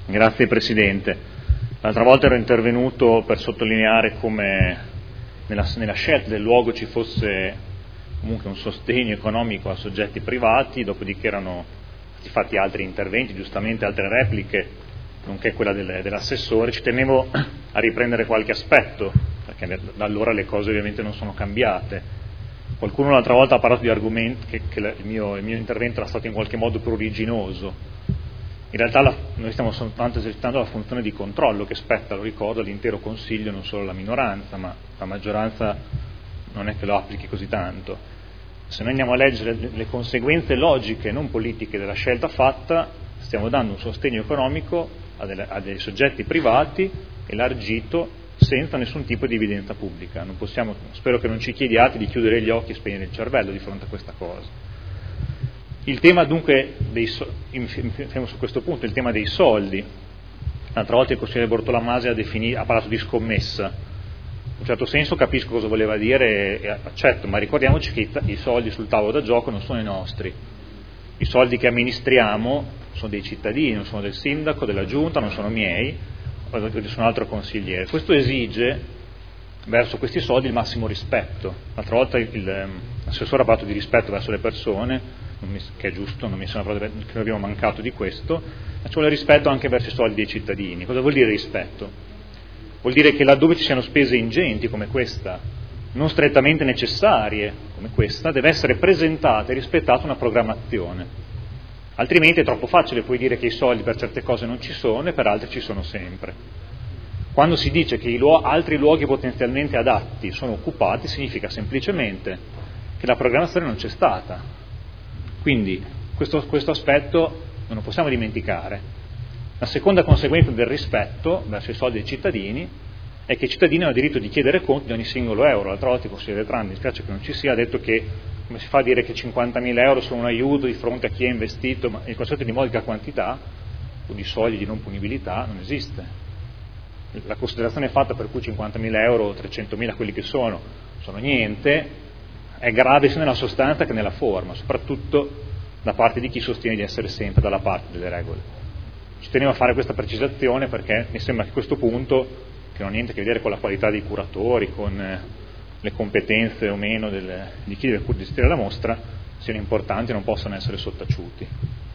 Grazie Presidente. L'altra volta ero intervenuto per sottolineare come nella scelta del luogo ci fosse comunque un sostegno economico a soggetti privati, dopodiché erano stati fatti altri interventi, giustamente altre repliche, nonché quella dell'assessore. Ci tenevo a riprendere qualche aspetto, perché da allora le cose ovviamente non sono cambiate. Qualcuno l'altra volta ha parlato di argomenti che il mio intervento era stato in qualche modo pruriginoso. In realtà noi stiamo soltanto esercitando la funzione di controllo che spetta, lo ricordo, all'intero Consiglio, non solo alla minoranza, ma la maggioranza non è che lo applichi così tanto. Se noi andiamo a leggere le conseguenze logiche, non politiche, della scelta fatta, stiamo dando un sostegno economico a dei soggetti privati elargito senza nessun tipo di evidenza pubblica. Non possiamo, spero che non ci chiediate di chiudere gli occhi e spegnere il cervello di fronte a questa cosa. Il tema dunque, fermo su questo punto, il tema dei soldi. L'altra volta il consigliere Bortolamasi ha parlato di scommessa. In un certo senso capisco cosa voleva dire e accetto, ma ricordiamoci che i soldi sul tavolo da gioco non sono i nostri. I soldi che amministriamo sono dei cittadini, non sono del sindaco, della giunta, non sono miei, o di nessun altro consigliere. Questo esige verso questi soldi il massimo rispetto. L'altra volta l'assessore ha parlato di rispetto verso le persone, che è giusto, non mi sembra che non abbiamo mancato di questo, ma ci vuole rispetto anche verso i soldi dei cittadini. Cosa vuol dire rispetto? Vuol dire che laddove ci siano spese ingenti come questa, non strettamente necessarie come questa, deve essere presentata e rispettata una programmazione. Altrimenti è troppo facile poi dire che i soldi per certe cose non ci sono e per altre ci sono sempre. Quando si dice che altri luoghi potenzialmente adatti sono occupati, significa semplicemente che la programmazione non c'è stata. Quindi questo aspetto non lo possiamo dimenticare. La seconda conseguenza del rispetto verso i soldi dei cittadini è che i cittadini hanno diritto di chiedere conto di ogni singolo euro. L'altra volta il consigliere Trani, mi spiace che non ci sia, ha detto che come si fa a dire che 50.000 euro sono un aiuto di fronte a chi ha investito, ma il concetto di modica quantità o di soglie di non punibilità non esiste. La considerazione fatta per cui 50.000 euro o 300.000 quelli che sono niente, è grave sia nella sostanza che nella forma, soprattutto da parte di chi sostiene di essere sempre dalla parte delle regole. Ci tenevo a fare questa precisazione perché mi sembra che questo punto, che non ha niente a che vedere con la qualità dei curatori, con le competenze o meno di chi deve gestire la mostra, siano importanti e non possano essere sottaciuti.